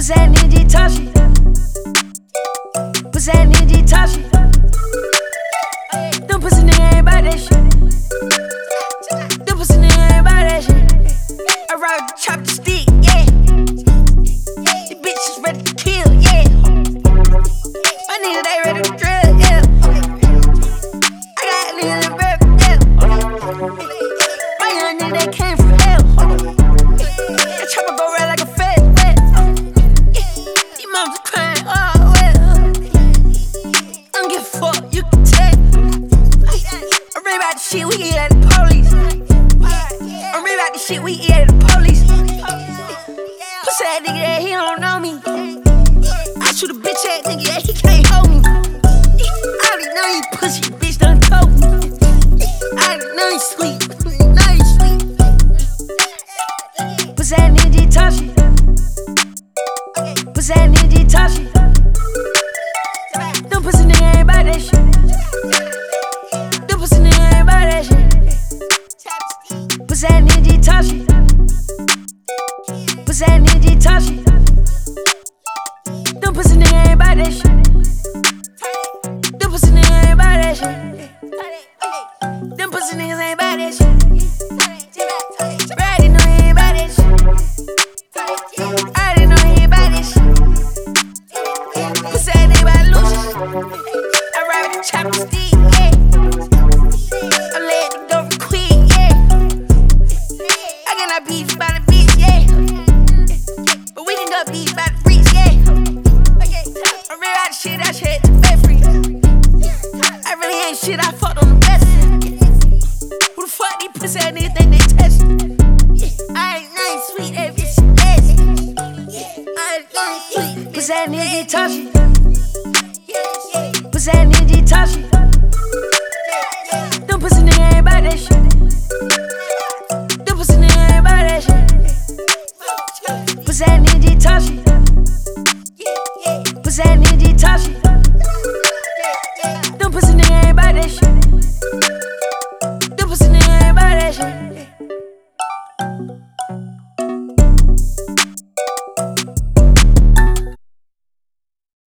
Pussy ass nigga Tashi. Pussy ass nigga Tashi. Them pussy nigga ain't bout that shit. Them pussy nigga ain't bout that shit. I ride with the chop the stick, yeah. These bitches ready to kill, yeah. My niggas they ready to drill, yeah. I got niggas in rap, yeah. My young nigga they came from hell. That chopper go red like a fat wet. These moms crying, oh well. I don't give a fuck, you can tell. I read about the shit we eat at the police. I read about the shit we eat at the police. Pussy ass nigga that he don't know me. I shoot a bitch ass nigga that he can't hold me. I already know you pussy, bitch done told me. I already know you sweet, know you sweet. Pussy ass nigga Tashi. Pussy ass nigga Tashi. Them pussy nigga ain't bout that shit. Them pussy nigga ain't bout that shit. Pussy ass nigga Tashi. Pussy ass nigga Tashi. Them pussy nigga ain't bout that shit. Them pussy nigga ain't bout that shit. Them pussy niggas ain't bout that shit. I already know he ain't bout that shit. I already know he ain't bout that shit. Pussy ass nigga bout to lose it. I ride with the chopper stick, yeah. I let them go for quick, yeah. I cannot beef by the bitch, yeah. But we can go beef by the bricks, yeah. I read out the shit, I shit the bed free. I really ain't shit, I fucked on the best. Who the fuck these pussy ass niggas think they test? I ain't nothing sweet, that bitch nasty. I ain't nothing sweet. Pussy ass nigga Tashi. Pussy ass nigga Tashi. Them pussy nigga ain't bout that shit.